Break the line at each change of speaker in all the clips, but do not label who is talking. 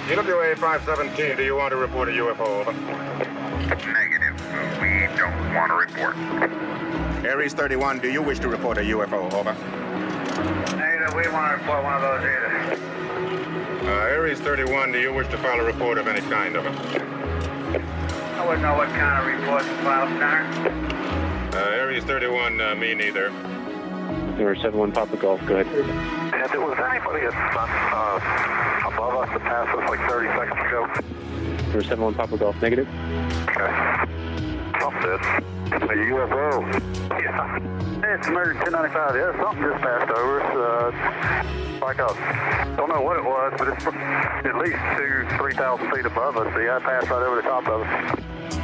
EWA 517, do you want to report a UFO? Over.
Negative. We don't want to report.
Aries 31, do you wish to report a UFO? Over.
Negative. We want to report one of those either.
Aries 31, do you wish to file a report of any kind? Over.
I wouldn't know what kind of report to file, sir.
Aries 31, me neither.
071 Papa Golf, go ahead.
And there was anybody above us that passed us like 30 seconds ago?
071 Papa Golf, negative.
Okay. Something. A UFO. Yeah. It's American 1095. Yeah, something just passed over us. Like don't know what it was, but it's at least 2,000-3,000 feet above us. Yeah, it passed right over the top of us.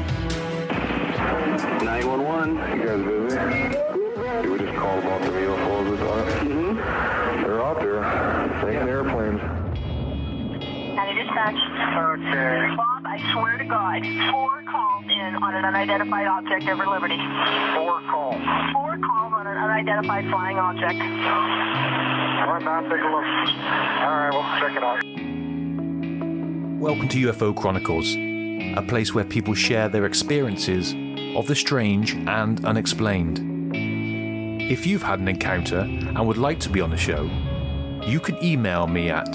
911. You guys busy? We just called about the UFOs this time. They're out there. Taking airplanes.
County Dispatch.
Okay.
Bob, I swear to God, 4 calls in on an unidentified object over Liberty.
4 calls.
4 calls on an unidentified flying object.
All right, now take a look. All right, we'll check it out.
Welcome to UFO Chronicles, a place where people share their experiences of the strange and unexplained. If you've had an encounter and would like to be on the show, you can email me at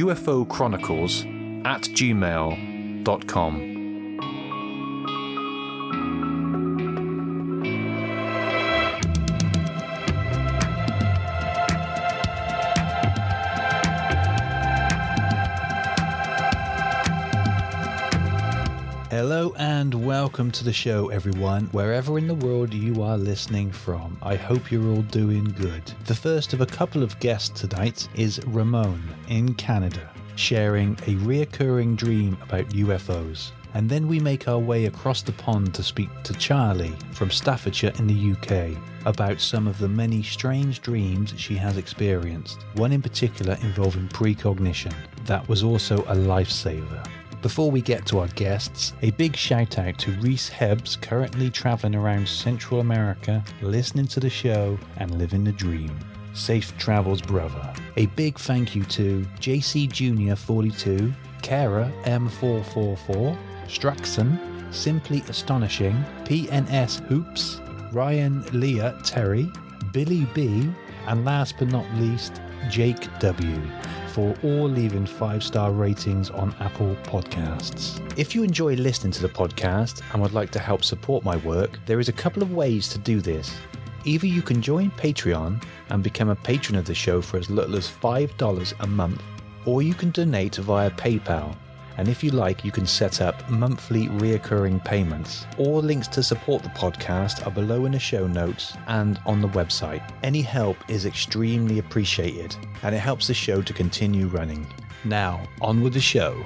ufochronicles@gmail.com. Hello and welcome to the show, everyone, wherever in the world you are listening from. I hope you're all doing good. The first of a couple of guests tonight is Ramon in Canada, sharing a reoccurring dream about UFOs. And then we make our way across the pond to speak to Charlie from Staffordshire in the UK about some of the many strange dreams she has experienced, one in particular involving precognition. That was also a lifesaver. Before we get to our guests, a big shout out to Reese Hebbs, currently travelling around Central America, listening to the show and living the dream. Safe travels, brother. A big thank you to JC Jr. 42, Kara M444, Straxon, Simply Astonishing, PNS Hoops, Ryan Leah Terry, Billy B, and last but not least, Jake W, for all leaving 5-star ratings on Apple Podcasts. If you enjoy listening to the podcast and would like to help support my work, there is a couple of ways to do this. Either you can join Patreon and become a patron of the show for as little as $5 a month, or you can donate via PayPal. And if you like, you can set up monthly reoccurring payments. All links to support the podcast are below in the show notes and on the website. Any help is extremely appreciated, and it helps the show to continue running. Now, on with the show.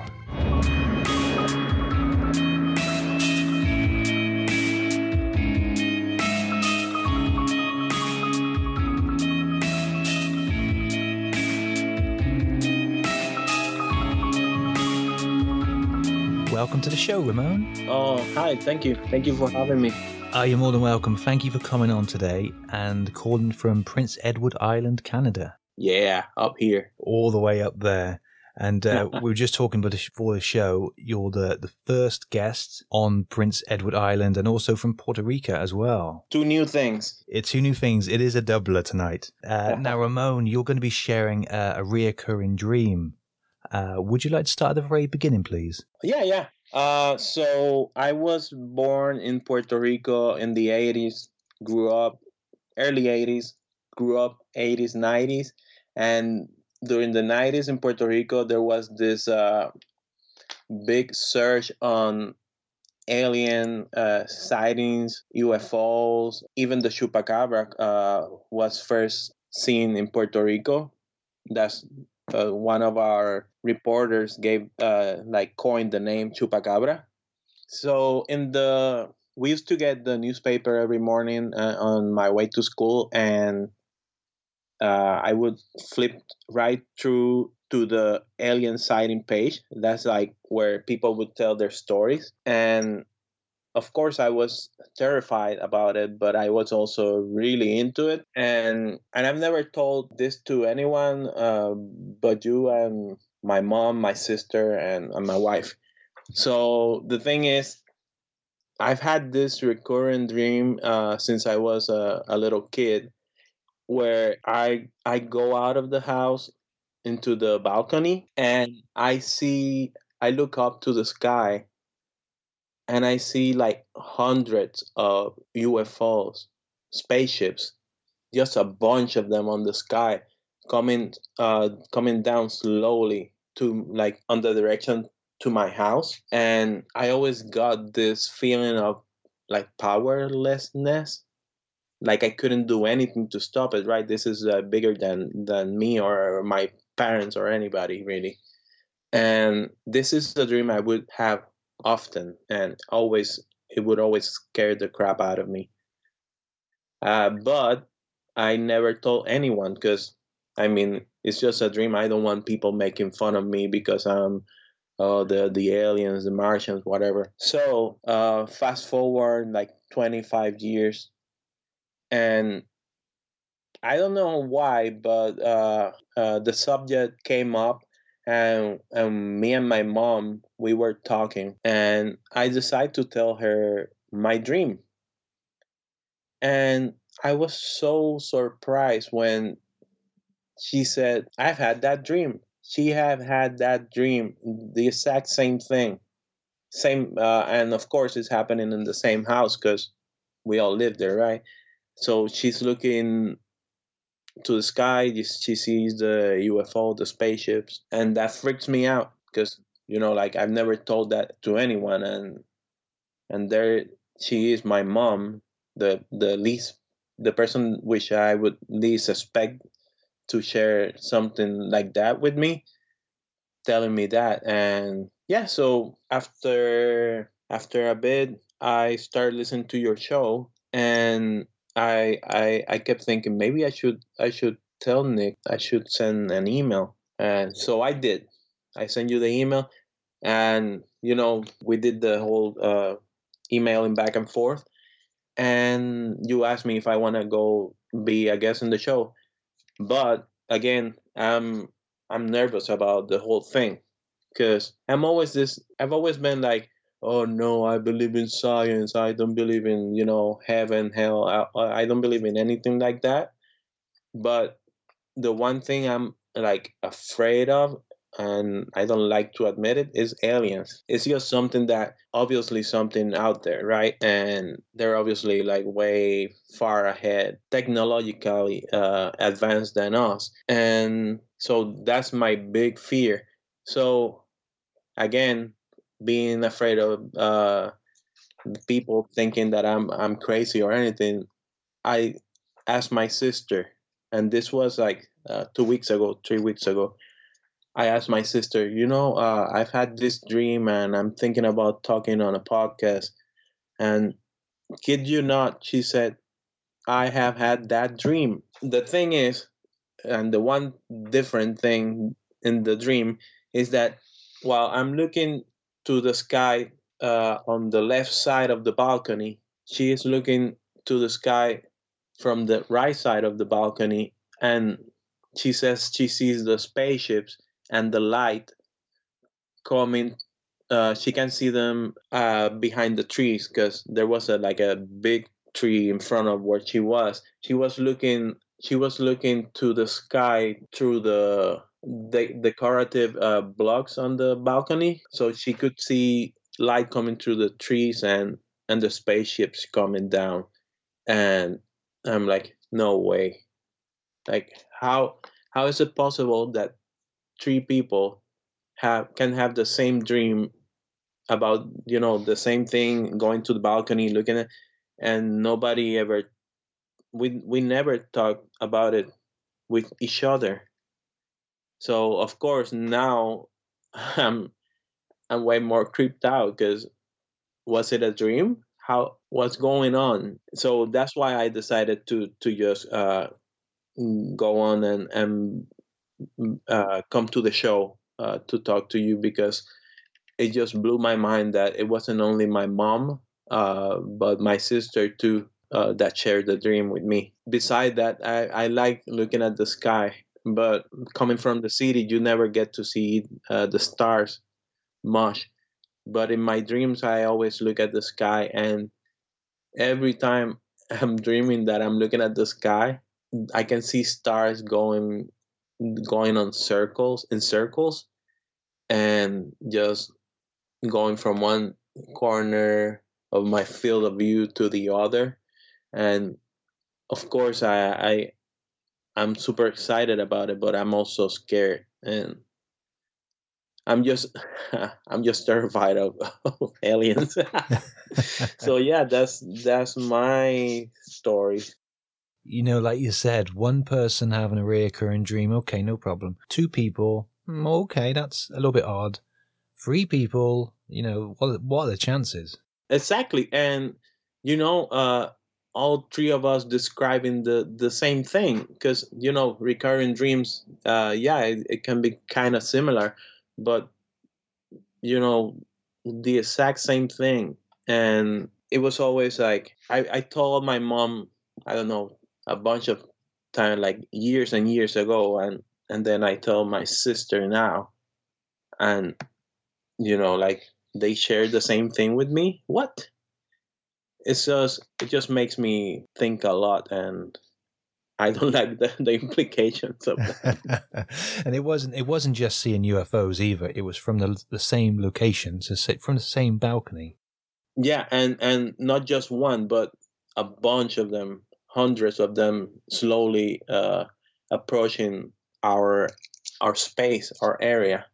Welcome to the show, Ramon.
Oh, hi. Thank you. Thank you for having me.
You're more than welcome. Thank you for coming on today and calling from Prince Edward Island, Canada.
Yeah, up here.
All the way up there. And we were just talking before the show, you're the first guest on Prince Edward Island and also from Puerto Rico as well.
2 new things.
It's 2 new things. It is a doubler tonight. Now, Ramon, you're going to be sharing a reoccurring dream. Would you like to start at the very beginning, please?
Yeah. So I was born in Puerto Rico in the 80s, grew up early 80s, grew up 80s, 90s. And during the 90s in Puerto Rico, there was this big surge on alien sightings, UFOs. Even the chupacabra was first seen in Puerto Rico. That's one of our reporters coined the name chupacabra. So we used to get the newspaper every morning on my way to school, and I would flip right through to the alien sighting page. That's like where people would tell their stories. And of course, I was terrified about it, but I was also really into it. And I've never told this to anyone but you and my mom, my sister, and my wife. So the thing is, I've had this recurrent dream since I was a little kid, where I go out of the house into the balcony, and I look up to the sky, and I see like hundreds of UFOs, spaceships, just a bunch of them on the sky, coming down slowly to like on the direction to my house. And I always got this feeling of like powerlessness, like I couldn't do anything to stop it. Right, this is bigger than me or my parents or anybody really. And this is a dream I would have often, and always it would always scare the crap out of me. But I never told anyone, because I mean, it's just a dream. I don't want people making fun of me because I'm the aliens, the Martians, whatever. So fast forward like 25 years, and I don't know why, but the subject came up, and me and my mom, we were talking, and I decided to tell her my dream. And I was so surprised when she said, I've had that dream. She have had that dream, the exact same thing. Same, and of course it's happening in the same house because we all live there, right? So she's looking to the sky, she sees the UFO, the spaceships, and that freaks me out because, like I've never told that to anyone, and there she is, my mom, the person which I would least suspect to share something like that with me, telling me that. And yeah, so after a bit, I started listening to your show, and I kept thinking maybe I should tell Nick, I should send an email. And so I did. I sent you the email, and we did the whole emailing back and forth, and you asked me if I want to go be a guest in the show. But again, I'm nervous about the whole thing, because I've always been like, oh no, I believe in science, I don't believe in heaven, hell, I don't believe in anything like that. But the one thing I'm like afraid of, and I don't like to admit it, is aliens. It's just something that obviously something out there, right? And they're obviously like way far ahead, technologically advanced than us. And so that's my big fear. So again, being afraid of people thinking that I'm crazy or anything, I asked my sister, and this was like 2 weeks ago, 3 weeks ago. I asked my sister, I've had this dream, and I'm thinking about talking on a podcast. And kid you not, she said, I have had that dream. The thing is, and the one different thing in the dream is that while I'm looking to the sky on the left side of the balcony, she is looking to the sky from the right side of the balcony, and she says she sees the spaceships and the light coming. She can see them behind the trees, because there was a big tree in front of where she was. She was looking to the sky through the decorative blocks on the balcony, so she could see light coming through the trees and the spaceships coming down. And I'm like, no way. Like, how is it possible that three people can have the same dream about the same thing, going to the balcony, looking at, and nobody ever, we never talk about it with each other. So of course now I'm way more creeped out, because was it a dream? What's going on? So that's why I decided to just go on and come to the show to talk to you, because it just blew my mind that it wasn't only my mom, but my sister too, that shared the dream with me. Beside that, I like looking at the sky but coming from the city, you never get to see the stars much. But in my dreams, I always look at the sky, and every time I'm dreaming that I'm looking at the sky, I can see stars going on in circles, and just going from one corner of my field of view to the other. And of course, I'm super excited about it, but I'm also scared, and I'm just I'm just terrified of aliens. So yeah, that's my story.
You know, like you said, one person having a reoccurring dream, okay, no problem. 2 people, okay, that's a little bit odd. 3 people, you know, what are the chances?
Exactly, and you know, all 3 of us describing the same thing, because you know, recurring dreams, yeah, it can be kind of similar, but you know, the exact same thing. And it was always like I told my mom, I don't know, a bunch of time, like years and years ago, and then I tell my sister now, and you know, like they share the same thing with me. What? It just makes me think a lot, and I don't like the implications of that.
And it wasn't just seeing UFOs either. It was from the same location, so from the same balcony.
Yeah, and not just one, but a bunch of them, hundreds of them, slowly approaching our space, our area.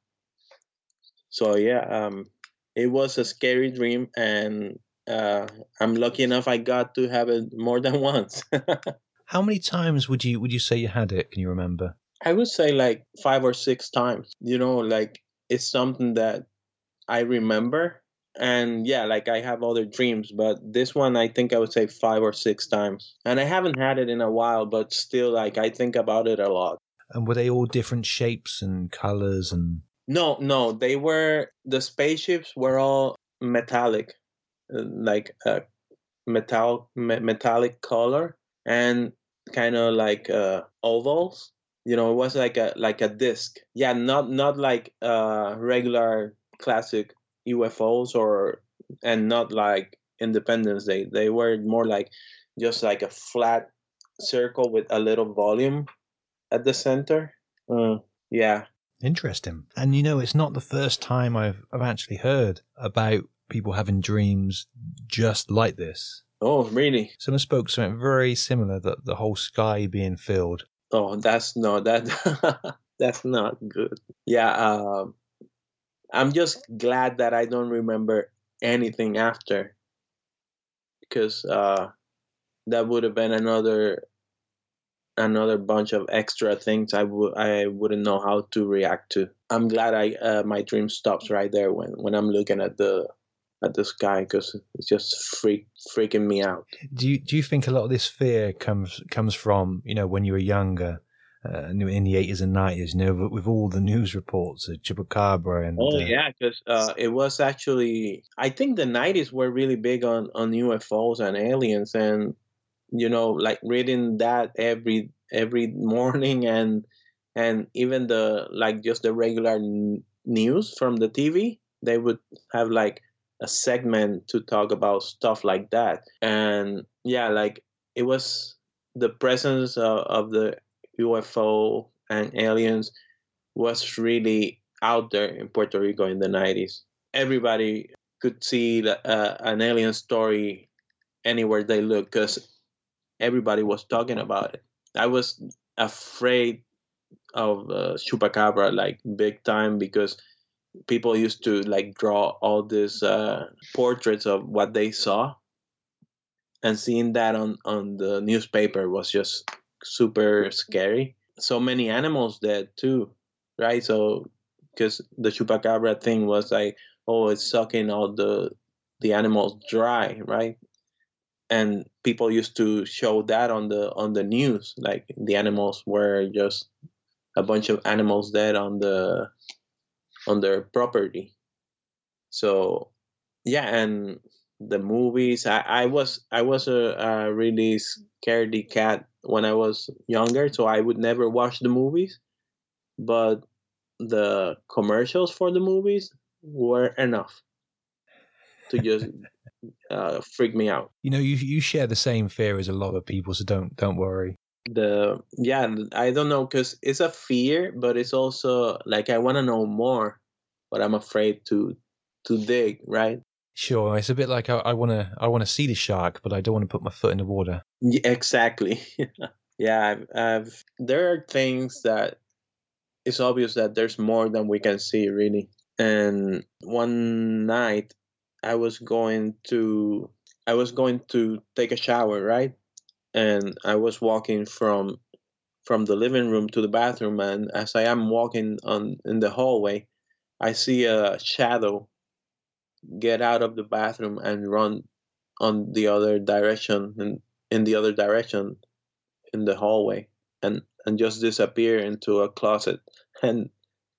So yeah, it was a scary dream, and I'm lucky enough I got to have it more than once.
How many times would you say you had it? Can you remember?
I would say like 5 or 6 times. You know, like it's something that I remember. And yeah, like I have other dreams, but this one I think I would say 5 or 6 times. And I haven't had it in a while, but still, like I think about it a lot.
And were they all different shapes and colors and?
No, the spaceships were all metallic, like a metallic color, and kind of like ovals. You know, it was like a disc. Yeah, not like regular classic UFOs, and not like Independence Day. They were more like just like a flat circle with a little volume at the center. Yeah.
Interesting. And you know, it's not the first time I've actually heard about people having dreams just like this.
Oh, really?
Someone spoke something very similar, that the whole sky being filled.
Oh, that's not good. Yeah, I'm just glad that I don't remember anything after, because that would have been another bunch of extra things I wouldn't know how to react to. I'm glad my dream stops right there when I'm looking at the sky, because it's just freaking me out.
Do you think a lot of this fear comes from, you know, when you were younger, in the 80s and 90s, you know, with all the news reports of Chupacabra and?
Yeah, because it was actually, I think the 90s were really big on UFOs and aliens, and you know, like reading that every morning, and even just the regular news from the TV, they would have like a segment to talk about stuff like that. And yeah, like it was the presence of the UFO and aliens was really out there in Puerto Rico in the 90s. Everybody could see an alien story anywhere they look, because everybody was talking about it. I was afraid of Chupacabra, like big time, because people used to like draw all these portraits of what they saw, and seeing that on the newspaper was just super scary. So many animals dead too, right? So because the Chupacabra thing was like, oh, it's sucking all the animals dry, right? And people used to show that on the news, like the animals were just a bunch of animals dead on their property. So yeah, and the movies. I was a really scaredy cat when I was younger, so I would never watch the movies. But the commercials for the movies were enough to just freak me out.
You share the same fear as a lot of people, so don't worry.
I don't know, because it's a fear, but it's also like I want to know more, but I'm afraid to dig, right?
Sure, it's a bit like I want to see the shark, but I don't want to put my foot in the water.
Yeah, exactly. Yeah, there are things that it's obvious that there's more than we can see, really. And one night, I was going to take a shower, right? And I was walking from the living room to the bathroom, and as I am walking in the hallway, I see a shadow get out of the bathroom and run on the other direction, and in the other direction in the hallway, and just disappear into a closet. And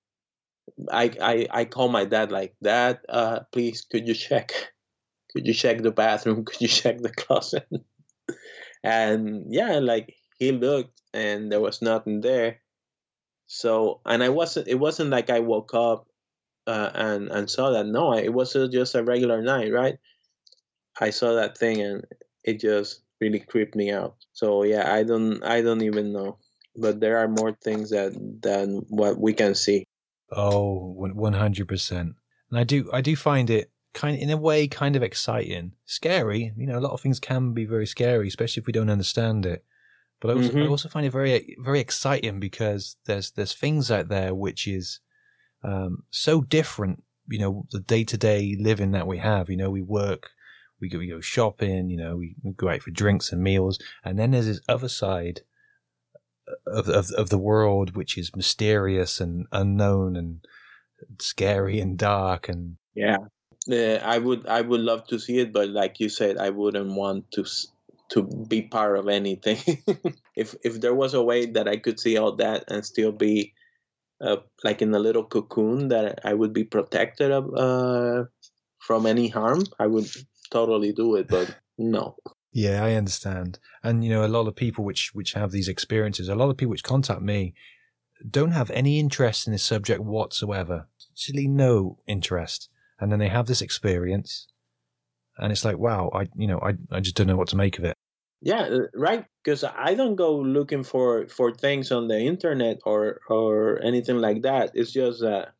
I call my dad, like, Dad, please, could you check the bathroom? Could you check the closet? And yeah, like, he looked and there was nothing there. So, and it wasn't like I woke up and saw that. No, it was just a regular night, right? I saw that thing and it just really creeped me out. So yeah, I don't even know. But there are more things than what we can see.
Oh, 100%. And I do find it in a way kind of exciting, scary. A lot of things can be very scary, especially if we don't understand it. But I also find it very, very exciting because there's things out there which is so different. The day-to-day living that we have. We work, we go shopping. We go out for drinks and meals, and then there's this other side of the world which is mysterious and unknown and scary and dark. And
yeah, I would love to see it, but like you said, I wouldn't want to be part of anything. If there was a way that I could see all that and still be like in a little cocoon that I would be protected from any harm, I would totally do it. But no.
Yeah, I understand. And, a lot of people which have these experiences, a lot of people which contact me don't have any interest in this subject whatsoever. Actually, no interest. And then they have this experience and it's like, wow, I just don't know what to make of it.
Yeah, right. Because I don't go looking for things on the internet or anything like that. It's just that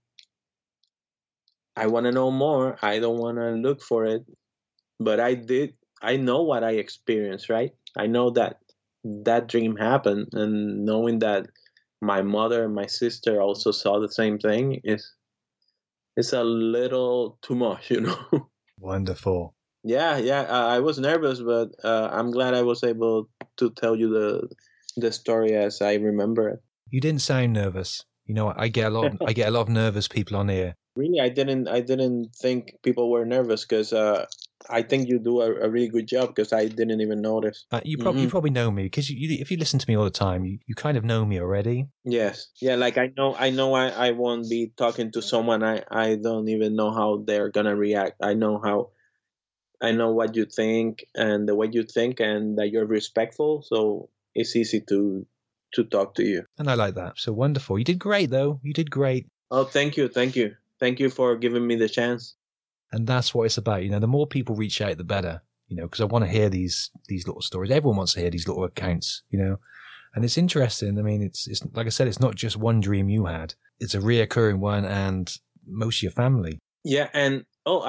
I want to know more. I don't want to look for it. But I know what I experienced, right? I know that dream happened, and knowing that my mother and my sister also saw the same thing is a little too much,
Wonderful.
Yeah. I was nervous, but I'm glad I was able to tell you the story as I remember it.
You didn't sound nervous. I get a lot of nervous people on here.
Really, I didn't think people were nervous because I think you do a really good job because I didn't even notice.
You probably know me because if you listen to me all the time, you kind of know me already.
Yes, yeah. Like I know I won't be talking to someone I don't even know how they're gonna react. I know what you think and the way you think and that you're respectful. So it's easy to talk to you.
And I like that. So wonderful. You did great though. You did great.
Oh, thank you. Thank you for giving me the chance.
And that's what it's about. The more people reach out, the better, because I want to hear these little stories. Everyone wants to hear these little accounts, and it's interesting. I mean, it's like I said, it's not just one dream you had. It's a reoccurring one and most of your family.
Yeah. And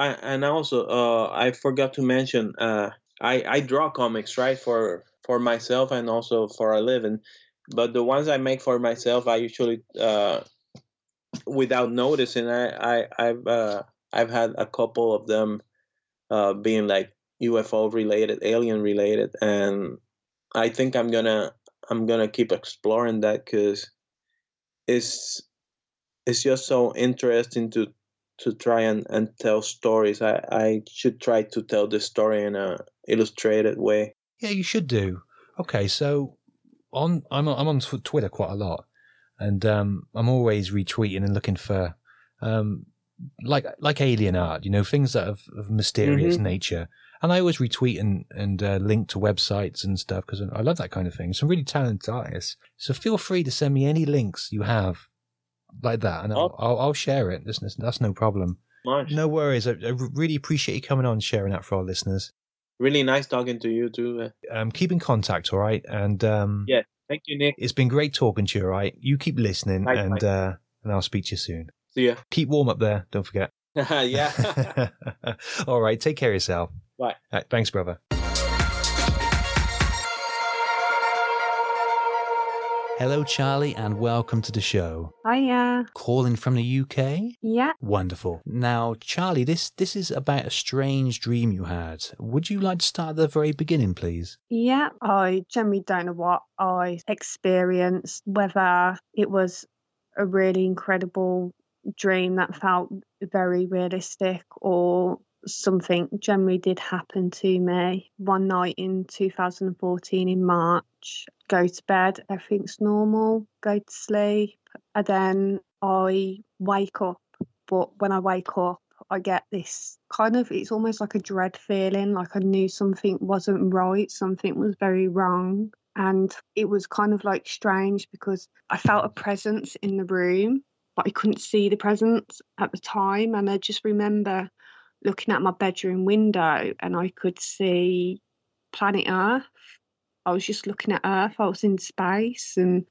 also, I forgot to mention, I draw comics, right? For myself and also for a living, but the ones I make for myself, I usually, without noticing, I've had a couple of them being like UFO related, alien related, and I think I'm gonna keep exploring that because it's just so interesting to try and tell stories. I should try to tell this story in a illustrated way.
Yeah, you should do. Okay, so I'm on Twitter quite a lot, and I'm always retweeting and looking for like alien art, things that of mysterious nature. And I always retweet and link to websites and stuff because I love that kind of thing. Some really talented artists. So feel free to send me any links you have like that, and I'll share it. That's no problem.
Nice.
No worries. I really appreciate you coming on and sharing that for our listeners.
Really nice talking to you too.
Keep in contact, all right? And
yeah, thank you, Nick.
It's been great talking to you, all right? You keep listening, and I'll speak to you soon.
See ya.
Keep warm up there. Don't forget.
Yeah.
All right. Take care of yourself.
Bye.
All right, thanks, brother. Hello, Charlie, and welcome to the show.
Hiya.
Calling from the UK?
Yeah.
Wonderful. Now, Charlie, this is about a strange dream you had. Would you like to start at the very beginning, please?
Yeah. I generally don't know what I experienced, whether it was a really incredible dream that felt very realistic or something generally did happen to me. One night in 2014 in March, go to bed, everything's normal, go to sleep, and then I wake up. But when I wake up, I get this it's almost like a dread feeling, like I knew something wasn't right, something was very wrong. And it was kind of like strange because I felt a presence in the room, but I couldn't see the presence at the time. And I just remember looking at my bedroom window and I could see planet Earth. I was just looking at Earth. I was in space, and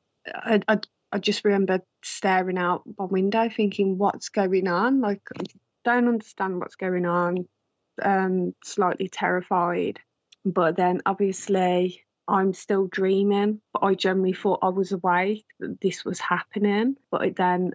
I just remember staring out my window thinking, what's going on? Like, I don't understand what's going on. Slightly terrified. But then obviously I'm still dreaming, but I generally thought I was awake, that this was happening. But then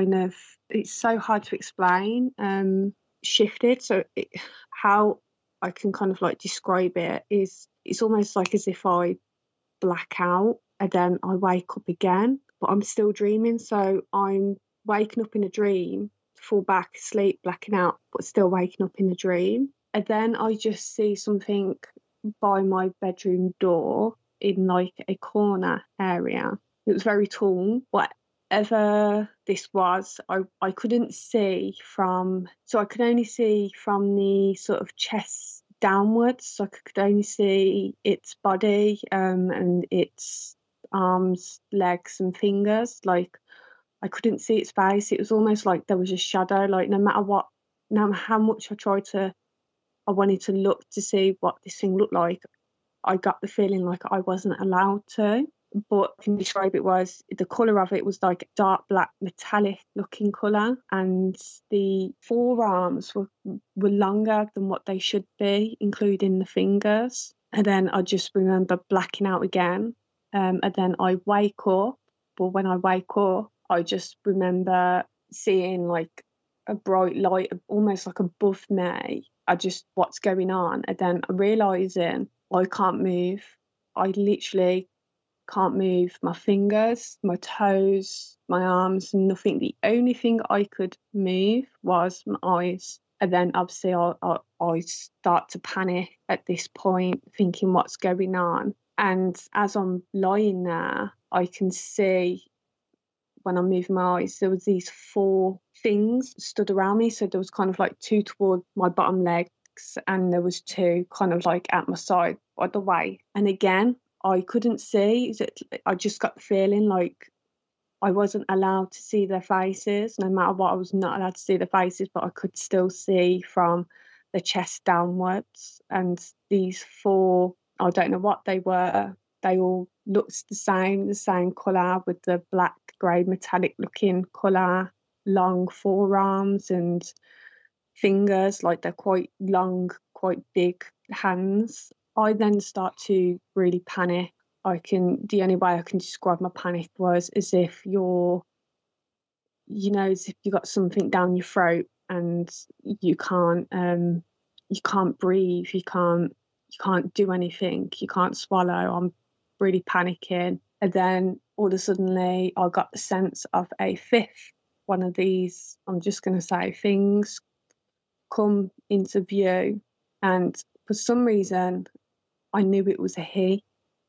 it's so hard to explain, shifted. So how I can kind of like describe it is it's almost like as if I black out and then I wake up again, but I'm still dreaming. So I'm waking up in a dream, fall back asleep, blacking out, but still waking up in a dream. And then I just see something by my bedroom door in like a corner area. It was very tall. Whatever this was, I couldn't see so I could only see from the sort of chest downwards. So I could only see its body and its arms, legs and fingers. Like I couldn't see its face. It was almost like there was a shadow, like no matter how much I wanted to look to see what this thing looked like, I got the feeling like I wasn't allowed to. But I can describe the colour of it was like a dark black metallic looking colour, and the forearms were longer than what they should be, including the fingers. And then I just remember blacking out again, and then I wake up. But when I wake up, I just remember seeing like a bright light almost like above me. What's going on? And then realising I can't move. I literally can't move my fingers, my toes, my arms, nothing. The only thing I could move was my eyes. And then obviously I start to panic at this point, thinking what's going on. And as I'm lying there, I can see when I'm moving my eyes, there was these 4 things stood around me. So there was kind of like 2 toward my bottom legs, and there was 2 kind of like at my side by the way. And again, I couldn't see. I just got the feeling like I wasn't allowed to see their faces. No matter what, I was not allowed to see their faces, but I could still see from the chest downwards. And these 4, I don't know what they were. They all looked the same colour, with the black, grey, metallic looking colour, long forearms and fingers, like they're quite long, quite big hands. I then start to really panic. The only way I can describe my panic was as if as if you got something down your throat and you can't breathe, you can't do anything, you can't swallow. I'm really panicking. And then all of a sudden I got the sense of a 5th one of these, I'm just going to say, things come into view. And for some reason, I knew it was a he.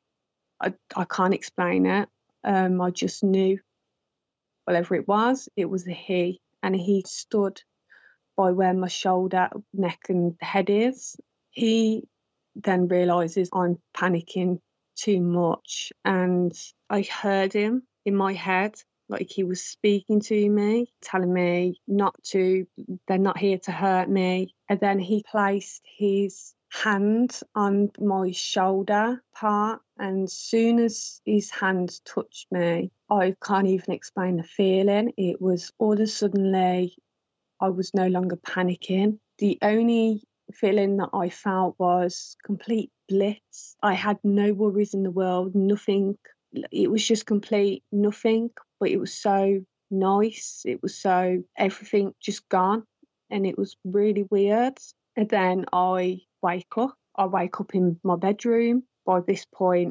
I can't explain it. I just knew whatever it was a he. And he stood by where my shoulder, neck and head is. He then realises I'm panicking too much, and I heard him in my head, like he was speaking to me, telling me not to, they're not here to hurt me. And then he placed his hand on my shoulder part, and soon as his hand touched me, I can't even explain the feeling. It was all of a suddenly, I was no longer panicking. The only feeling that I felt was complete bliss. I had no worries in the world, nothing. It was just complete nothing, but it was so nice. It was so, everything just gone, and it was really weird. And then I wake up in my bedroom. By this point,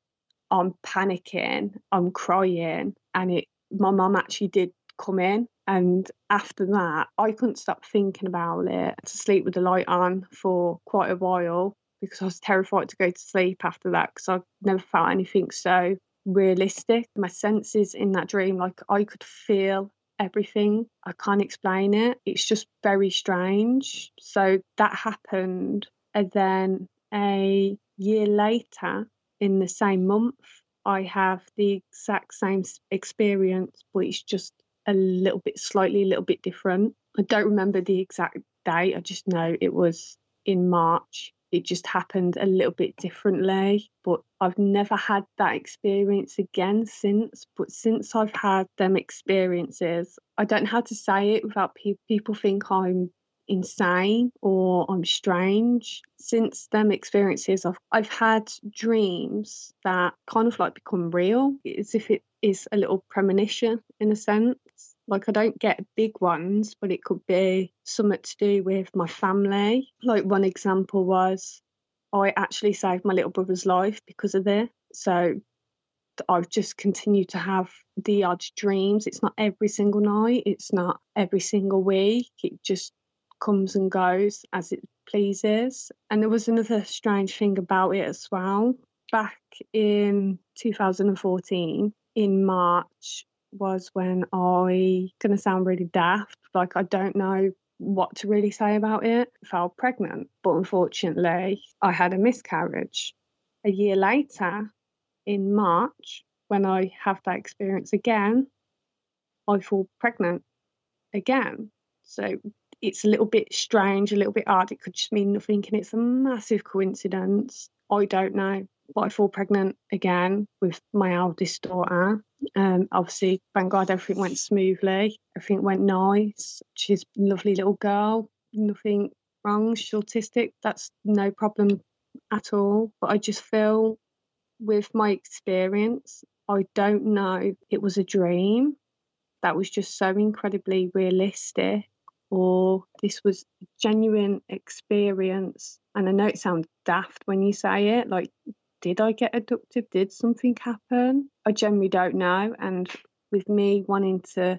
I'm panicking, I'm crying, and my mum actually did come in. And after that, I couldn't stop thinking about it. To sleep with the light on for quite a while, because I was terrified to go to sleep after that, because I never felt anything so realistic. My senses in that dream, like I could feel everything. I can't explain it. It's just very strange. So that happened. And then a year later, in the same month, I have the exact same experience, but it's just a little bit different. I don't remember the exact date. I just know it was in March. It just happened a little bit differently, but I've never had that experience again since. But since I've had them experiences, I don't know how to say it without people think I'm insane or I'm strange. Since them experiences, I've had dreams that kind of like become real. It's as if it is a little premonition in a sense. Like I don't get big ones, but it could be something to do with my family. Like one example was I actually saved my little brother's life because of this. So I've just continued to have the odd dreams. It's not every single night. It's not every single week. It just comes and goes as it pleases. And there was another strange thing about it as well. Back in 2014, in March, was when going to sound really daft, like I don't know what to really say about it. I fell pregnant, but unfortunately I had a miscarriage. A year later, in March, when I have that experience again, I fall pregnant again. So it's a little bit strange, a little bit odd. It could just mean nothing, and it's a massive coincidence. I don't know. But I fall pregnant again with my eldest daughter. Obviously, thank God, everything went smoothly. Everything went nice. She's a lovely little girl. Nothing wrong. She's autistic. That's no problem at all. But I just feel with my experience, I don't know, it was a dream that was just so incredibly realistic, or this was a genuine experience. And I know it sounds daft when you say it, like, did I get abducted? Did something happen? I generally don't know. And with me wanting to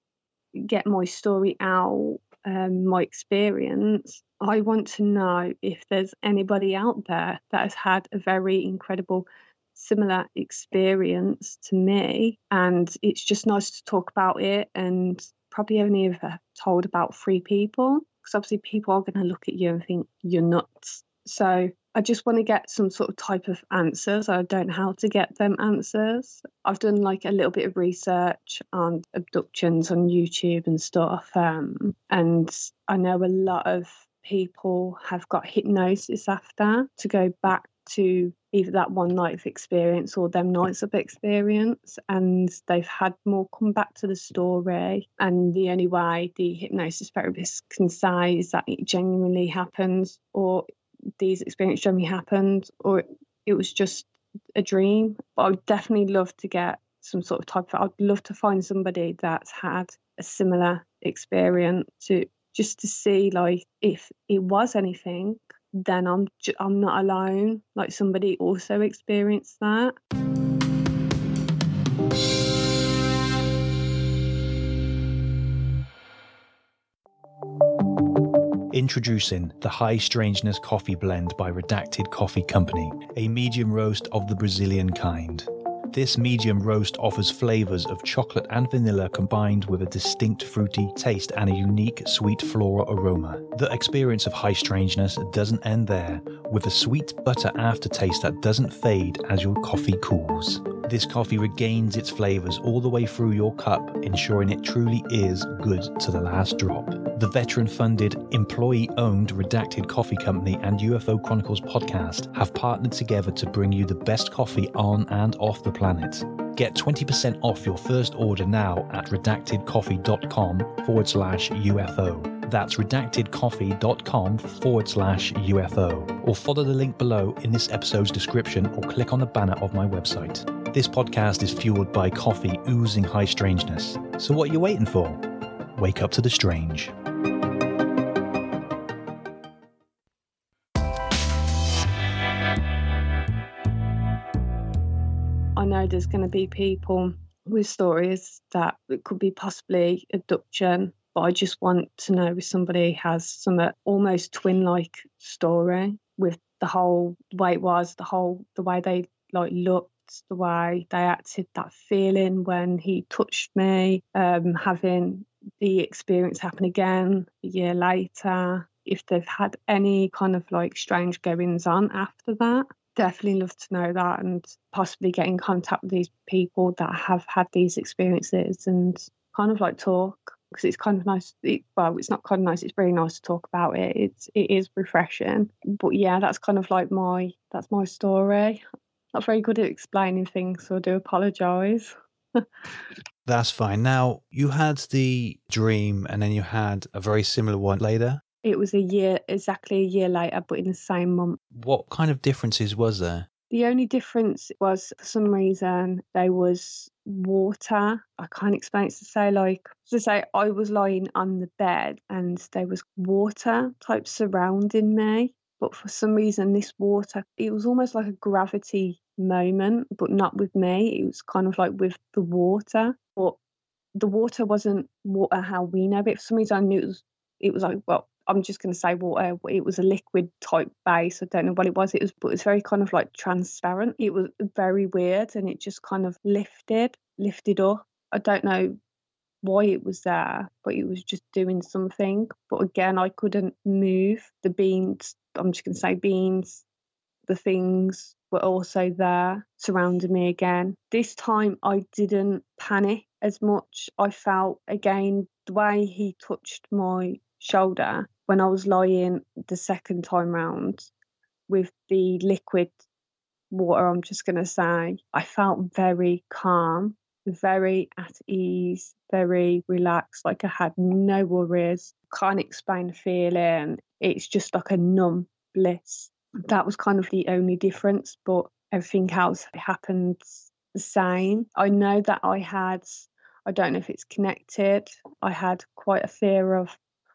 get my story out, my experience, I want to know if there's anybody out there that has had a very incredible similar experience to me. And it's just nice to talk about it, and probably only ever told about 3 people, because obviously people are going to look at you and think you're nuts. So I just want to get some sort of type of answers. I don't know how to get them answers. I've done like a little bit of research on abductions on YouTube and stuff. And I know a lot of people have got hypnosis after, to go back to either that one night of experience or them nights of experience, and they've had more come back to the story. And the only way the hypnosis therapist can say is that it genuinely happens, or these experiences generally happened, or it was just a dream. But I would definitely love to get some sort of type of, I'd love to find somebody that's had a similar experience, to just to see like if it was anything, then I'm not alone. Like somebody also experienced that.
Introducing the High Strangeness Coffee Blend by Redacted Coffee Company, a medium roast of the Brazilian kind. This medium roast offers flavours of chocolate and vanilla combined with a distinct fruity taste and a unique sweet floral aroma. The experience of High Strangeness doesn't end there, with a sweet butter aftertaste that doesn't fade as your coffee cools. This coffee regains its flavours all the way through your cup, ensuring it truly is good to the last drop. The veteran-funded, employee-owned Redacted Coffee Company and UFO Chronicles podcast have partnered together to bring you the best coffee on and off the planet. Get 20% off your first order now at redactedcoffee.com/UFO. That's redactedcoffee.com/UFO. Or follow the link below in this episode's description or click on the banner of my website. This podcast is fueled by coffee oozing high strangeness. So what are you waiting for? Wake up to the strange.
I know there's going to be people with stories that it could be possibly abduction, but I just want to know if somebody has some almost twin-like story with the whole way it was, the way they like looked, the way they acted, that feeling when he touched me, having the experience happen again a year later, if they've had any kind of like strange goings on after that. Definitely love to know that and possibly get in contact with these people that have had these experiences and kind of like talk, because it's kind of nice. It's not kind of nice, it's really nice to talk about it. It is refreshing. But yeah, that's kind of like my story. Not very good at explaining things, so I do apologise.
That's fine. Now, you had the dream and then you had a very similar one later.
It was exactly a year later, but in the same month.
What kind of differences was there?
The only difference was, for some reason, there was water. I can't explain it to say I was lying on the bed and there was water type surrounding me. But for some reason, this water, it was almost like a gravity moment, but not with me. It was kind of like with the water. But the water wasn't water how we know it. For some reason, I knew it was like, well, I'm just going to say water. It was a liquid type base. I don't know what it was. But it was very kind of like transparent. It was very weird, and it just kind of lifted up. I don't know why it was there, but it was just doing something. But again, I couldn't move. The beans, I'm just going to say beans, the things were also there surrounding me again. This time I didn't panic as much. I felt, again, the way he touched my shoulder when I was lying the second time round with the liquid water, I'm just going to say, I felt very calm, very at ease, very relaxed, like I had no worries. Can't explain the feeling. It's just like a numb bliss. That was kind of the only difference, but everything else happened the same. I know that I don't know if it's connected, I had quite a fear of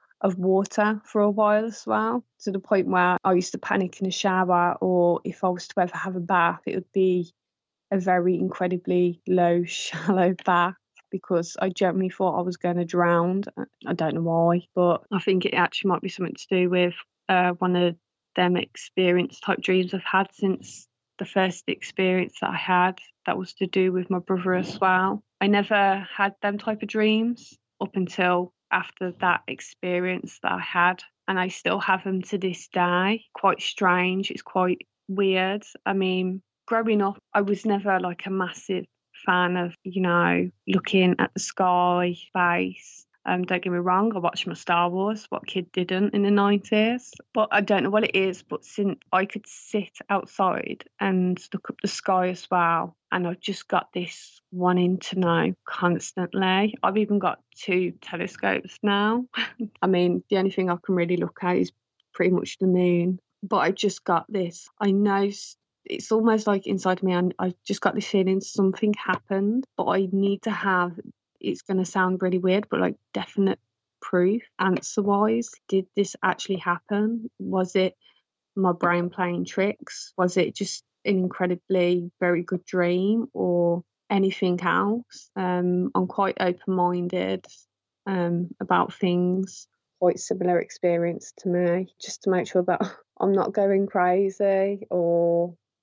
water for a while as well, to the point where I used to panic in a shower, or if I was to ever have a bath, it would be a very incredibly low, shallow bath, because I generally thought I was going to drown. I don't know why, but I think it actually might be something to do with one of them experience type dreams I've had since the first experience that I had. That was to do with my brother as well. I never had them type of dreams up until after that experience that I had, and I still have them to this day. Quite strange. It's quite weird. I mean, growing up, I was never like a massive fan of, looking at the sky, space. Don't get me wrong, I watched my Star Wars, what kid didn't in the 90s? But I don't know what it is, but since I could sit outside and look up the sky as well, and I've just got this wanting to know constantly. I've even got 2 telescopes now. I mean, the only thing I can really look at is pretty much the moon. But I just got this. I know it's almost like inside me, and I've just got this feeling something happened, but I need to have, it's going to sound really weird, but like definite proof, answer-wise. Did this actually happen? Was it my brain playing tricks? Was it just an incredibly very good dream, or anything else? I'm quite open-minded about things. Quite similar experience to me, just to make sure that I'm not going crazy or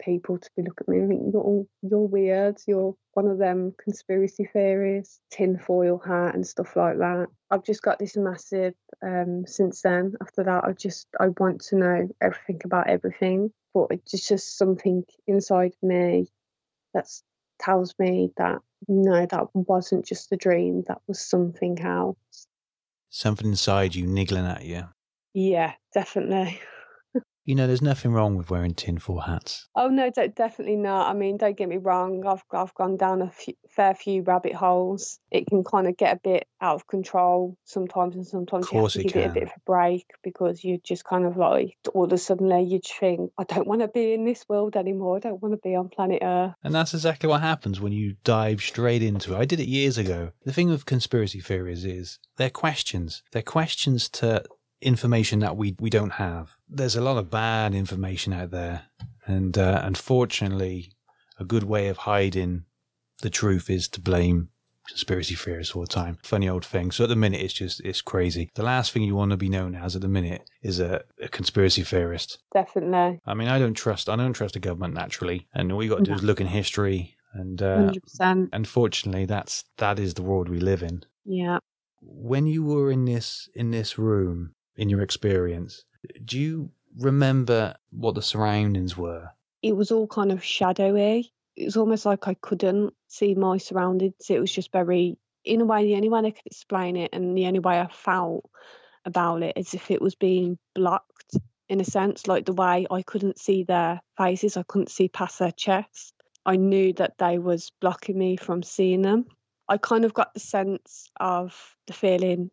people to be looking at me and think, you're weird, you're one of them conspiracy theories, tinfoil hat and stuff like that. I've just got this massive, since then, after that, I want to know everything about everything, but it's just something inside me that tells me that, no, that wasn't just a dream, that was something else.
Something inside you niggling at you.
Yeah, definitely.
You know, there's nothing wrong with wearing tinfoil hats.
Oh no, definitely not. I mean, don't get me wrong. I've gone down a fair few rabbit holes. It can kind of get a bit out of control sometimes, and sometimes you have to give it a bit of a break, because you just kind of like, all of a sudden you just think, I don't want to be in this world anymore. I don't want to be on planet Earth.
And that's exactly what happens when you dive straight into it. I did it years ago. The thing with conspiracy theories is they're questions. They're questions to information that we don't have. There's a lot of bad information out there, and unfortunately a good way of hiding the truth is to blame conspiracy theorists all the time. Funny old thing. So at the minute it's crazy. The last thing you want to be known as at the minute is a conspiracy theorist.
Definitely.
I mean, I don't trust the government naturally, and all you got to do is look in history, and
100%.
Unfortunately that is the world we live in.
Yeah.
When you were in this room, in your experience, do you remember what the surroundings were?
It was all kind of shadowy. It was almost like I couldn't see my surroundings. It was just very, in a way, the only way I could explain it, and the only way I felt about it, as if it was being blocked, in a sense, like the way I couldn't see their faces, I couldn't see past their chest. I knew that they was blocking me from seeing them. I kind of got the sense of the feeling,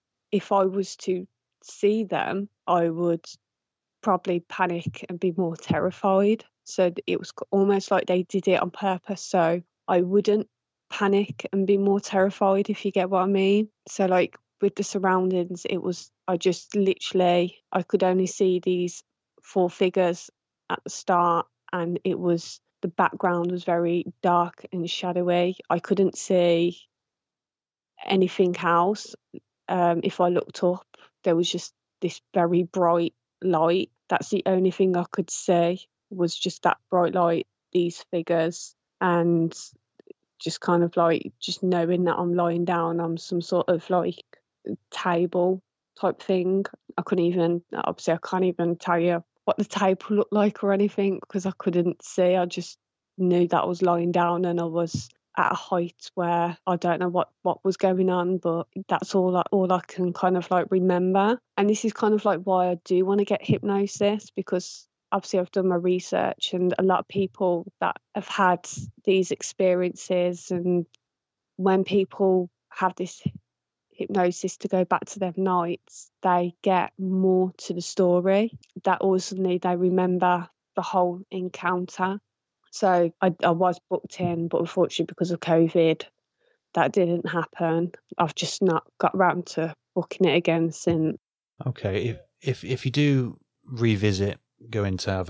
if I was to see them, I would probably panic and be more terrified. So it was almost like they did it on purpose, so I wouldn't panic and be more terrified, if you get what I mean. So like with the surroundings, it was, I just literally, I could only see these 4 figures at the start, and it was, the background was very dark and shadowy. I couldn't see anything else. If I looked up, there was just this very bright light. That's the only thing I could see, was just that bright light, these figures, and just kind of like, just knowing that I'm lying down on some sort of like table type thing. I can't even tell you what the table looked like or anything, because I couldn't see. I just knew that I was lying down, and I was at a height where I don't know what was going on, but that's all I can kind of like remember. And this is kind of like why I do want to get hypnosis, because obviously I've done my research, and a lot of people that have had these experiences, and when people have this hypnosis to go back to their nights, they get more to the story, that all of a sudden they remember the whole encounter. So I was booked in, but unfortunately because of COVID, that didn't happen. I've just not got around to booking it again since.
Okay, if you do revisit, go and have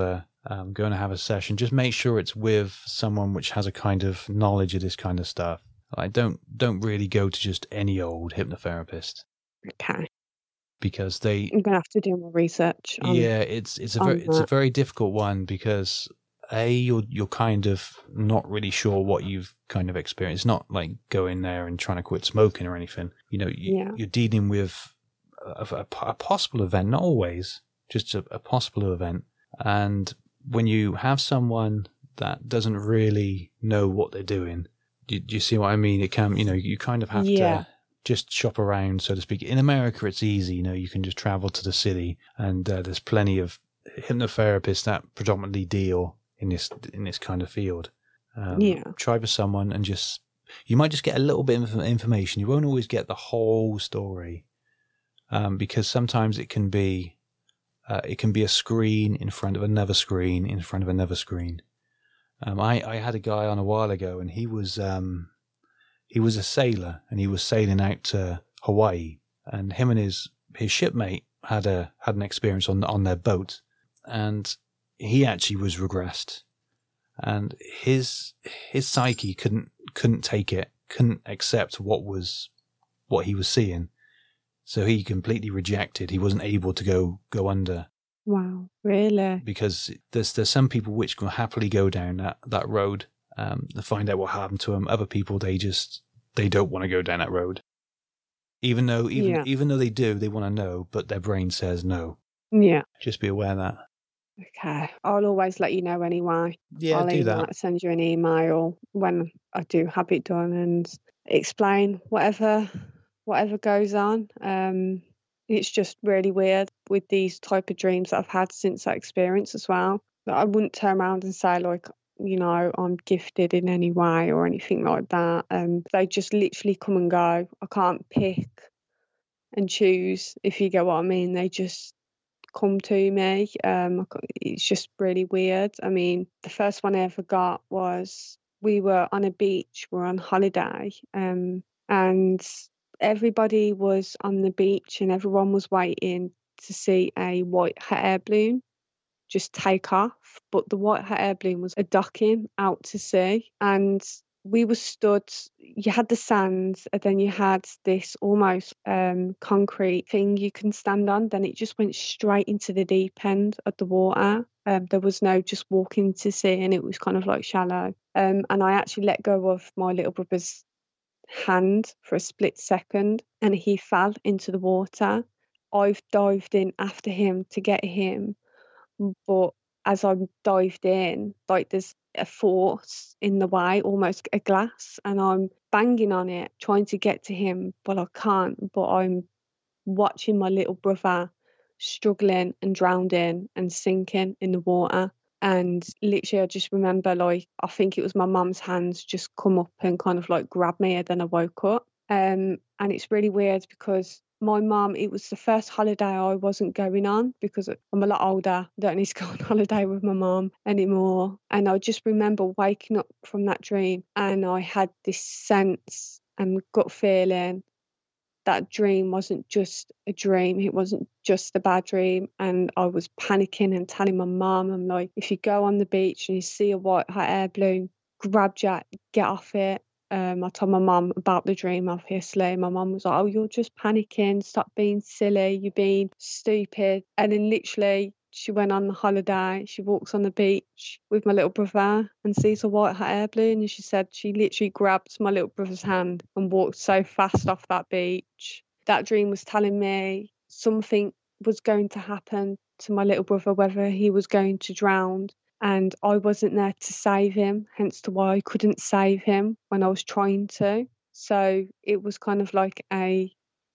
a session, just make sure it's with someone which has a kind of knowledge of this kind of stuff. Like, don't really go to just any old hypnotherapist.
Okay.
Because
I'm gonna have to do more research.
It's a very difficult one, because you're kind of not really sure what you've kind of experienced. It's not like going there and trying to quit smoking or anything. You know, you're dealing with a possible event, not always, just a possible event. And when you have someone that doesn't really know what they're doing, do you see what I mean? It can, you kind of have to just shop around, so to speak. In America, it's easy. You can just travel to the city, and there's plenty of hypnotherapists that predominantly deal in this kind of field. Try for someone, and you might just get a little bit of information. You won't always get the whole story, because sometimes it can be a screen in front of another screen in front of another screen. I had a guy on a while ago, and he was a sailor, and he was sailing out to Hawaii, and him and his shipmate had an experience on their boat, and he actually was regressed, and his psyche couldn't take it, couldn't accept what he was seeing, so he completely rejected. He wasn't able to go under,
Wow, really?
Because there's some people which can happily go down that road to find out what happened to them. Other people, they don't want to go down that road. Even though they do, they want to know, but their brain says no.
Yeah.
Just be aware of that.
Okay. I'll always let you know anyway.
Yeah,
I'll
do that.
Send you an email when I do have it done and explain whatever goes on. It's just really weird with these type of dreams that I've had since that experience as well. I wouldn't turn around and say like, I'm gifted in any way or anything like that. They just literally come and go. I can't pick and choose, if you get what I mean. They just come to me. It's just really weird. I mean, the first one I ever got was we were on a beach, we're on holiday, and everybody was on the beach and everyone was waiting to see a white hot air balloon just take off. But the white hot air balloon was a docking out to sea, and we were stood. You had the sands, and then you had this almost concrete thing you can stand on. Then it just went straight into the deep end of the water. There was no just walking to sea, and it was kind of like shallow. And I actually let go of my little brother's hand for a split second, and he fell into the water. I've dived in after him to get him, but as I dived in, like there's a force in the way, almost a glass, and I'm banging on it, trying to get to him, but I can't. But I'm watching my little brother struggling and drowning and sinking in the water. And literally, I just remember, like, I think it was my mum's hands just come up and kind of like grab me, and then I woke up. And it's really weird because my mum, it was the first holiday I wasn't going on because I'm a lot older. I don't need to go on holiday with my mum anymore. And I just remember waking up from that dream and I had this sense and gut feeling that dream wasn't just a dream. It wasn't just a bad dream. And I was panicking and telling my mum, I'm like, if you go on the beach and you see a white hot air balloon, grab Jack, get off it. I told my mum about the dream, obviously. My mum was like, oh, you're just panicking. Stop being silly. You're being stupid. And then literally she went on the holiday. She walks on the beach with my little brother and sees a white hot air balloon. And she said she literally grabbed my little brother's hand and walked so fast off that beach. That dream was telling me something was going to happen to my little brother, whether he was going to drown. And I wasn't there to save him, hence to why I couldn't save him when I was trying to. So it was kind of like a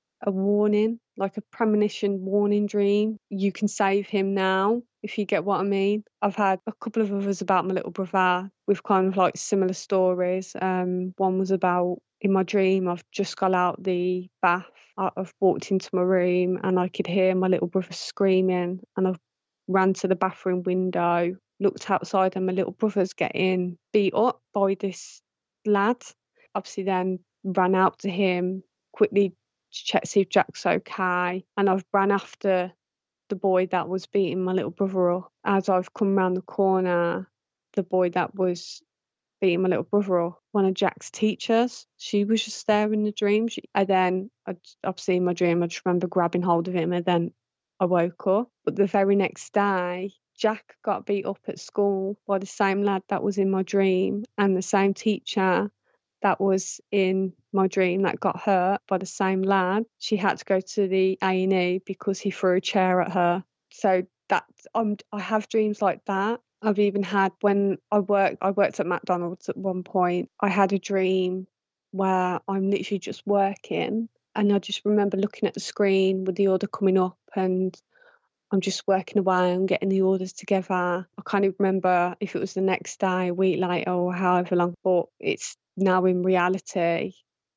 warning, like a premonition warning dream. You can save him now, if you get what I mean. I've had a couple of others about my little brother with kind of like similar stories. One was about, in my dream, I've just got out the bath. I've walked into my room and I could hear my little brother screaming, and I've ran to the bathroom window, looked outside, and my little brother's getting beat up by this lad. Obviously then ran out to him, quickly to check see if Jack's okay. And I've ran after the boy that was beating my little brother up. As I've come round the corner, the boy that was beating my little brother up, one of Jack's teachers, she was just there in the dream. And then, obviously in my dream, I just remember grabbing hold of him, and then I woke up. But the very next day, Jack got beat up at school by the same lad that was in my dream, and the same teacher that was in my dream that got hurt by the same lad. She had to go to the A&E because he threw a chair at her. So that I have dreams like that. I've even had, when I worked at McDonald's at one point, I had a dream where I'm literally just working, and I just remember looking at the screen with the order coming up, and I'm just working away and getting the orders together. I can't even remember if it was the next day, a week later, or however long, but it's now in reality.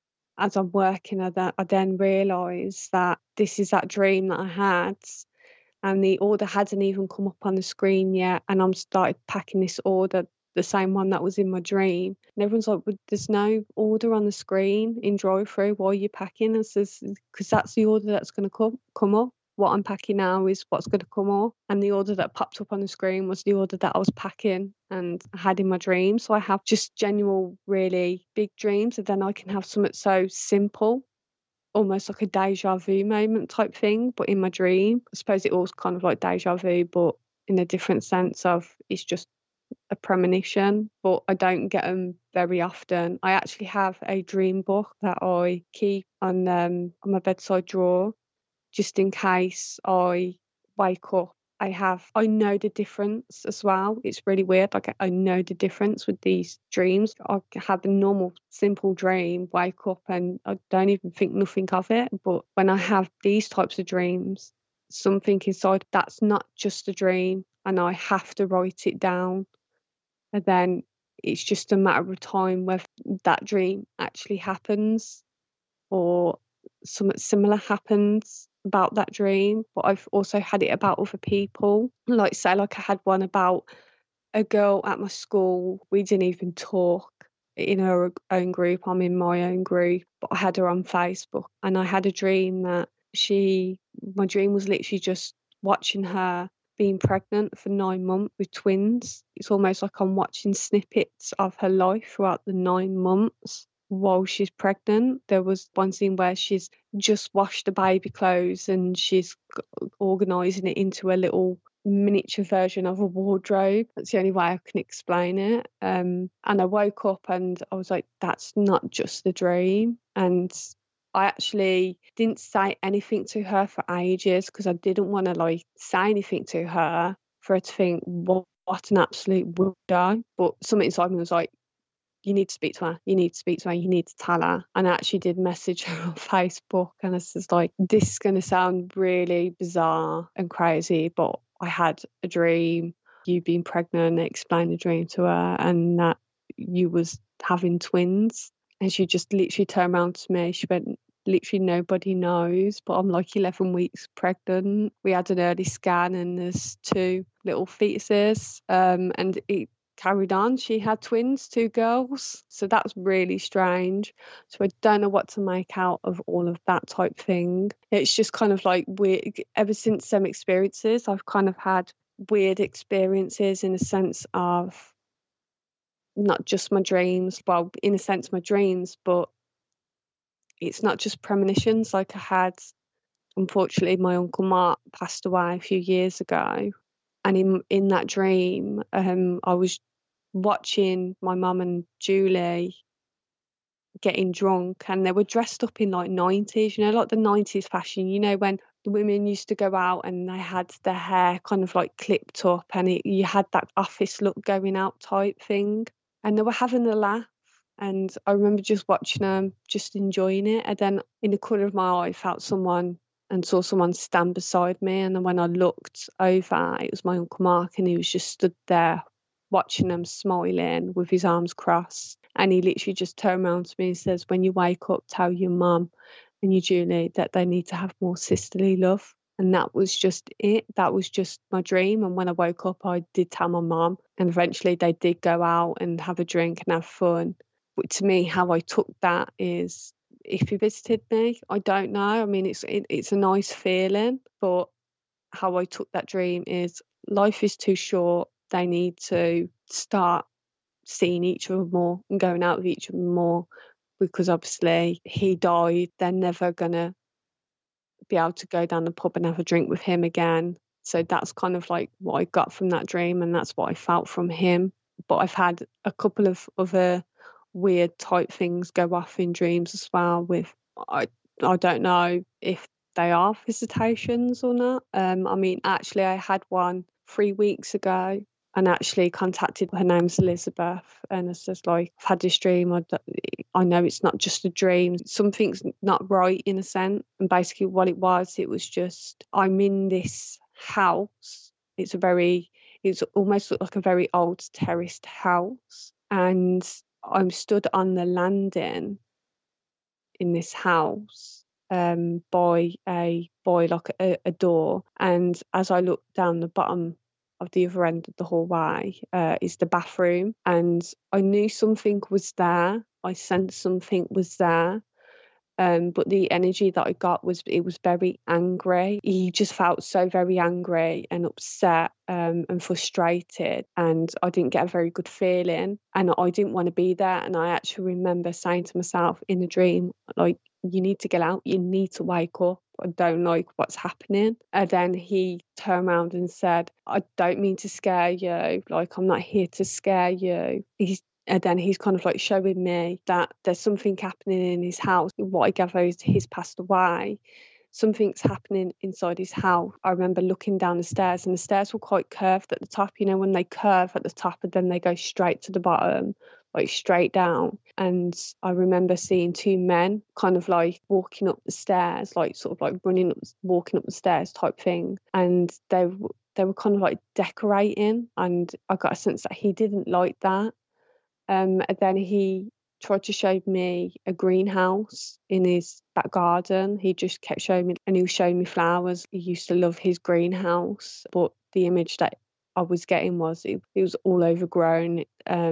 As I'm working, I then realise that this is that dream that I had, and the order hadn't even come up on the screen yet, and I'm started packing this order, the same one that was in my dream. And everyone's like, well, there's no order on the screen in drive-through. Why are you packing? I says, because that's the order that's going to come up. What I'm packing now is what's going to come up. And the order that popped up on the screen was the order that I was packing and I had in my dream. So I have just genuine, really big dreams, and then I can have something so simple almost like a deja vu moment type thing, but in my dream. I suppose it was kind of like deja vu, but in a different sense of it's just a premonition, but I don't get them very often. I actually have a dream book that I keep on my bedside drawer, just in case I wake up. I know the difference as well. It's really weird. Like, I know the difference with these dreams. I have a normal, simple dream, wake up, and I don't even think nothing of it. But when I have these types of dreams, something inside that's not just a dream, and I have to write it down. And then it's just a matter of time whether that dream actually happens or something similar happens about that dream. But I've also had it about other people. Like, say, like I had one about a girl at my school. We didn't even talk in her own group. I'm in my own group, but I had her on Facebook, and I had a dream that my dream was literally just watching her being pregnant for 9 months with twins. It's almost like I'm watching snippets of her life throughout the 9 months while she's pregnant. There was one scene where she's just washed the baby clothes and she's organising it into a little miniature version of a wardrobe. That's the only way I can explain it. And I woke up and I was like, that's not just a dream. And I actually didn't say anything to her for ages because I didn't want to say anything to her for her to think, what an absolute weirdo. But something inside me was like, you need to speak to her. You need to speak to her. You need to tell her. And I actually did message her on Facebook, and I was like, this is going to sound really bizarre and crazy, but I had a dream, you being pregnant, and explained the dream to her, and that you was having twins. And she just literally turned around to me. She went, literally nobody knows, but I'm like 11 weeks pregnant. We had an early scan and there's 2 little fetuses. And it carried on. She had twins, 2 girls. So that's really strange. So I don't know what to make out of all of that type thing. It's just kind of like weird. Ever since some experiences, I've kind of had weird experiences in a sense of not just my dreams, well, in a sense my dreams, but it's not just premonitions. Like I had, unfortunately, my Uncle Mark passed away a few years ago, and in that dream, I was watching my mum and Julie getting drunk, and they were dressed up in like 90s, like the 90s fashion, when the women used to go out and they had their hair kind of like clipped up, and you had that office look going out type thing. And they were having a laugh, and I remember just watching them, just enjoying it. And then in the corner of my eye, I felt someone and saw someone stand beside me. And then when I looked over, it was my Uncle Mark, and he was just stood there watching them, smiling with his arms crossed. And he literally just turned around to me and says, when you wake up, tell your mum and your Julie that they need to have more sisterly love. And that was just it. That was just my dream. And when I woke up, I did tell my mum. And eventually they did go out and have a drink and have fun. But to me, how I took that is, if he visited me, I don't know. I mean, it's a nice feeling. But how I took that dream is, life is too short. They need to start seeing each other more and going out with each other more. Because obviously he died. They're never going to be able to go down the pub and have a drink with him again. So that's kind of like what I got from that dream, and that's what I felt from him. But I've had a couple of other weird type things go off in dreams as well. With I don't know if they are visitations or not. I mean, actually, I had one 3 weeks ago, and actually contacted, her name's Elizabeth, and it's just like, I've had this dream, I know it's not just a dream, something's not right in a sense. And basically what it was just, I'm in this house, it's almost like a very old terraced house, and I'm stood on the landing in this house by a door, and as I look down the bottom of the other end of the hallway is the bathroom, and I knew something was there. I sensed something was there, but the energy that I got was very angry. He just felt so very angry and upset and frustrated, and I didn't get a very good feeling, and I didn't want to be there. And I actually remember saying to myself in the dream, like, you need to get out, you need to wake up. I don't like what's happening. And then he turned around and said, I don't mean to scare you. Like, I'm not here to scare you. And then he's kind of like showing me that there's something happening in his house. What I gather is he's passed away. Something's happening inside his house. I remember looking down the stairs, and the stairs were quite curved at the top. You know, when they curve at the top and then they go straight to the bottom, like straight down. And I remember seeing two men kind of like walking up the stairs, like sort of like running up, walking up the stairs type thing. And they were kind of like decorating, and I got a sense that he didn't like that. And then he tried to show me a greenhouse in his back garden. He just kept showing me, and he was showing me flowers. He used to love his greenhouse, but the image that I was getting was it was all overgrown.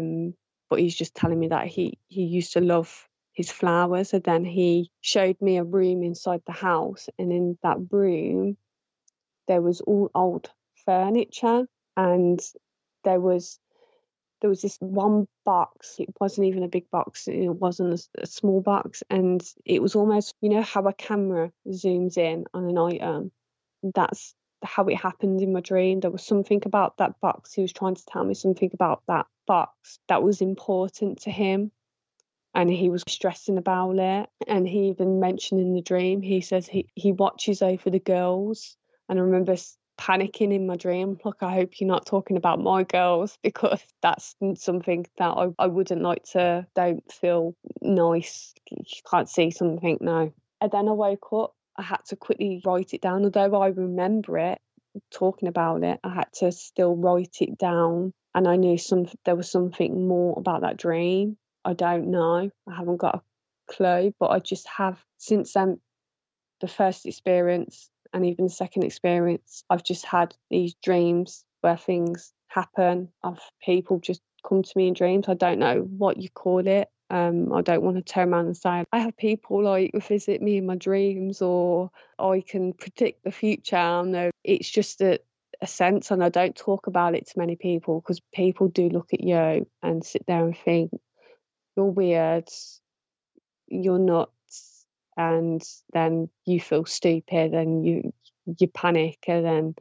But he's just telling me that he used to love his flowers. And then he showed me a room inside the house, and in that room there was all old furniture, and there was this one box. It wasn't even a big box. It wasn't a small box. And it was almost, you know, how a camera zooms in on an item. That's how it happened in my dream. There was something about that box. He was trying to tell me something about that box that was important to him. And he was stressing about it. And he even mentioned in the dream, he says he watches over the girls. And I remember panicking in my dream, like, I hope you're not talking about my girls, because that's something that I wouldn't like to. Don't feel nice. You can't see something now. And then I woke up. I had to quickly write it down. Although I remember it, talking about it, I had to still write it down. And I knew there was something more about that dream. I don't know. I haven't got a clue, but I just have, since then, the first experience and even the second experience, I've just had these dreams where things happen, of people just come to me in dreams. I don't know what you call it. I don't want to turn around and say I have people like visit me in my dreams, or I can predict the future. No, it's just a sense, and I don't talk about it to many people, because people do look at you and sit there and think you're weird, you're nuts. And then you feel stupid, and you panic, and then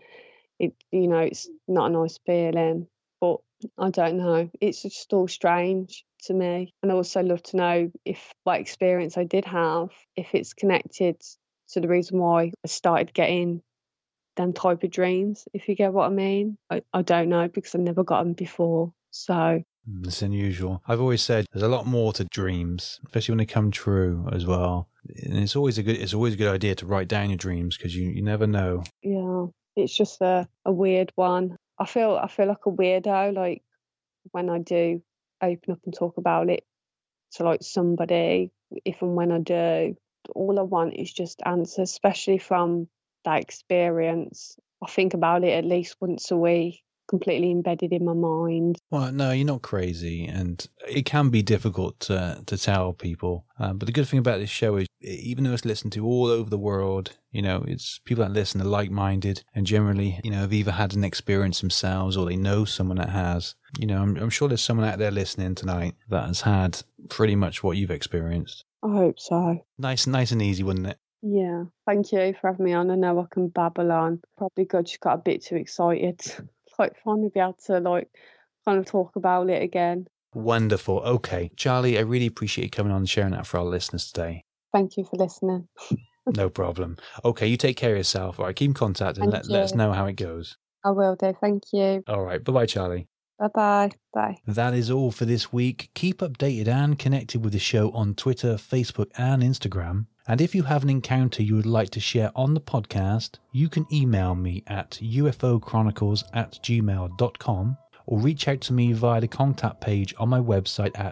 it's not a nice feeling. But I don't know. It's just all strange to me. And I also love to know if what experience I did have, if it's connected to the reason why I started getting them type of dreams, if you get what I mean. I don't know, because I never got them before. So
it's unusual. I've always said there's a lot more to dreams, especially when they come true as well. And it's always a good idea to write down your dreams, because you never know.
Yeah, it's just a weird one. I feel like a weirdo, like, when I do open up and talk about it to like somebody. If and when I do, all I want is just answers, especially from that experience. I think about it at least once a week, completely embedded in my mind. Well,
no, you're not crazy, and it can be difficult to tell people. But the good thing about this show is, even though it's listened to all over the world, it's people that listen are like-minded, and generally, have either had an experience themselves or they know someone that has. I'm sure there's someone out there listening tonight that has had pretty much what you've experienced.
I hope so.
Nice and easy, wasn't it?
Yeah. Thank you for having me on. I know I can babble on. Probably just got a bit too excited. Finally be able to kind of talk about it again.
Wonderful. Okay. Charlie, I really appreciate you coming on and sharing that for our listeners today.
Thank you for listening.
No problem. Okay, you take care of yourself. All right, keep in contact and let us know how it goes.
I will do. Thank you.
All right. Bye-bye, Charlie.
Bye-bye. Bye.
That is all for this week. Keep updated and connected with the show on Twitter, Facebook, and Instagram. And if you have an encounter you would like to share on the podcast, you can email me at ufochronicles@gmail.com or reach out to me via the contact page on my website at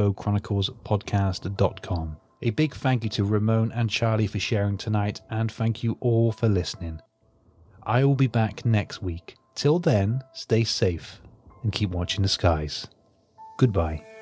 ufochroniclespodcast.com. A big thank you to Ramon and Charlie for sharing tonight, and thank you all for listening. I will be back next week. Till then, stay safe and keep watching the skies. Goodbye.